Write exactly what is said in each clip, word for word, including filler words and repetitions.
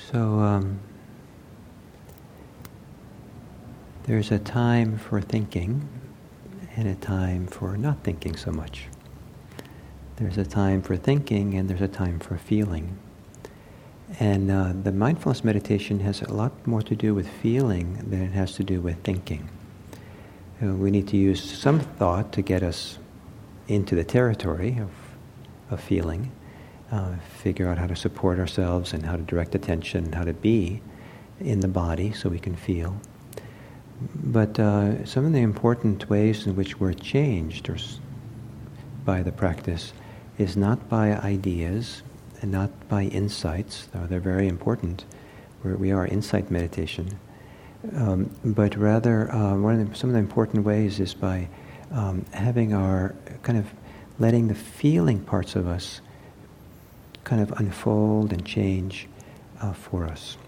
So um, there's a time for thinking and a time for not thinking so much. There's a time for thinking and there's a time for feeling. And uh, the mindfulness meditation has a lot more to do with feeling than it has to do with thinking. Uh, we need to use some thought to get us into the territory of, of feeling, uh, figure out how to support ourselves and how to direct attention and how to be in the body so we can feel. But uh, some of the important ways in which we're changed or s- by the practice is not by ideas and not by insights, though they're very important. We're, we are insight meditation. Um, but rather, uh, one of the, some of the important ways is by um, having our, kind of letting the feeling parts of us kind of unfold and change uh, for us.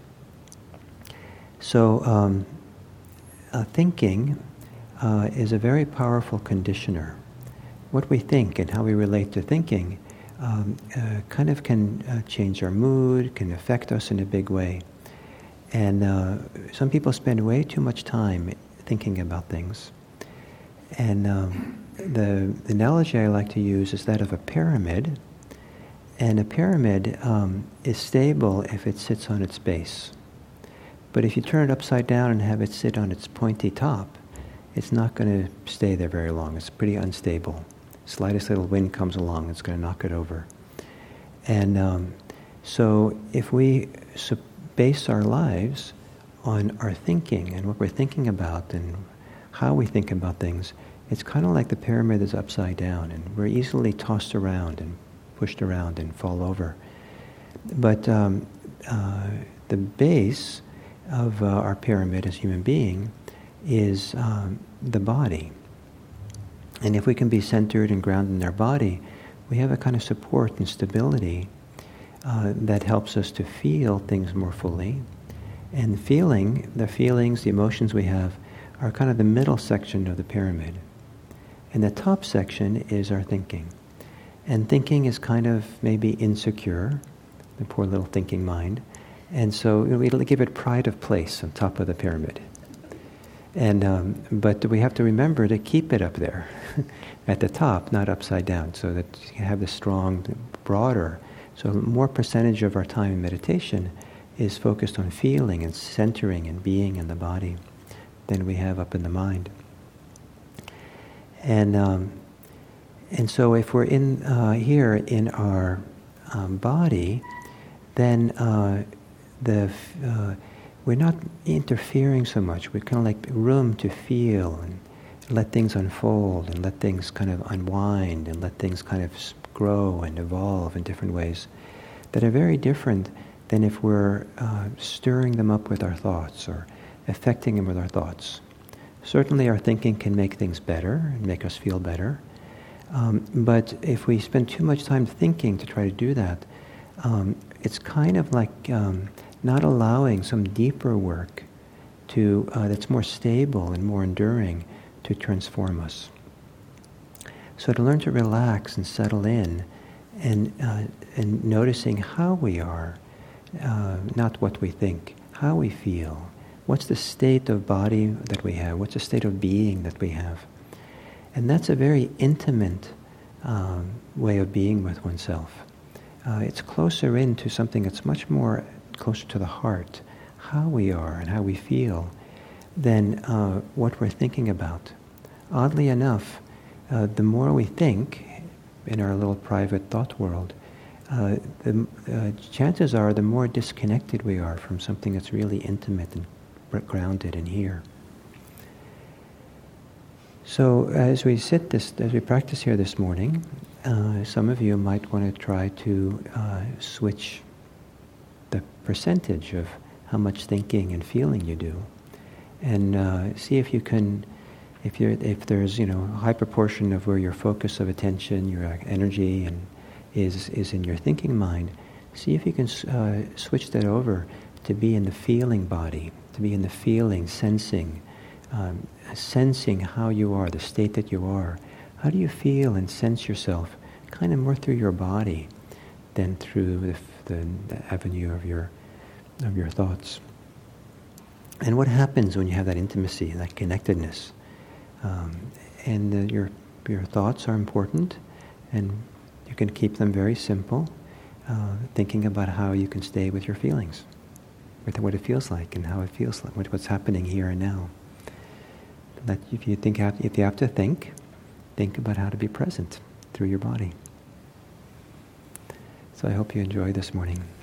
So, um, uh, thinking uh, is a very powerful conditioner. What we think and how we relate to thinking um, uh, kind of can uh, change our mood, can affect us in a big way. And uh, some people spend way too much time thinking about things. And um, the, the analogy I like to use is that of a pyramid. And a pyramid um, is stable if it sits on its base. But if you turn it upside down and have it sit on its pointy top, it's not going to stay there very long. It's pretty unstable. Slightest little wind comes along, it's going to knock it over. And um, so if we su- base our lives on our thinking and what we're thinking about and how we think about things, it's kind of like the pyramid is upside down and we're easily tossed around and pushed around and fall over. But um, uh, the base of uh, our pyramid as human being is um, the body. And if we can be centered and grounded in our body, we have a kind of support and stability uh, that helps us to feel things more fully. And feeling, the feelings, the emotions we have, are kind of the middle section of the pyramid. And the top section is our thinking. And thinking is kind of maybe insecure, the poor little thinking mind. And so you know, we give it pride of place on top of the pyramid. And um, but we have to remember to keep it up there at the top, not upside down, so that you have the strong, broader. So more percentage of our time in meditation is focused on feeling and centering and being in the body than we have up in the mind. And um, and so if we're in uh, here in our um, body, then uh, the uh, we're not interfering so much. We're kind of like room to feel and let things unfold and let things kind of unwind and let things kind of grow and evolve in different ways that are very different than if we're uh, stirring them up with our thoughts or affecting them with our thoughts. Certainly our thinking can make things better and make us feel better. Um, but if we spend too much time thinking to try to do that, um, it's kind of like um, not allowing some deeper work to uh, that's more stable and more enduring to transform us. So to learn to relax and settle in and uh, and noticing how we are, uh, not what we think, how we feel, what's the state of body that we have, what's the state of being that we have. And that's a very intimate um, way of being with oneself. Uh, it's closer into something that's much more closer to the heart, how we are and how we feel, than uh, what we're thinking about. Oddly enough, uh, the more we think in our little private thought world, uh, the uh, chances are the more disconnected we are from something that's really intimate and grounded in here. So as we sit this, as we practice here this morning, uh, some of you might want to try to uh, switch the percentage of how much thinking and feeling you do, and uh, see if you can, if you if there's you know a high proportion of where your focus of attention, your energy, and is is in your thinking mind. See if you can uh, switch that over to be in the feeling body, to be in the feeling, sensing, um, sensing how you are, the state that you are. How do you feel and sense yourself, kind of more through your body than through the, the, the avenue of your of your thoughts. And what happens when you have that intimacy, that connectedness? Um, and uh, your your thoughts are important, and you can keep them very simple, uh, thinking about how you can stay with your feelings, with what it feels like and how it feels like, what, what's happening here and now. That if you think, if you have to think, think about how to be present through your body. So I hope you enjoy this morning.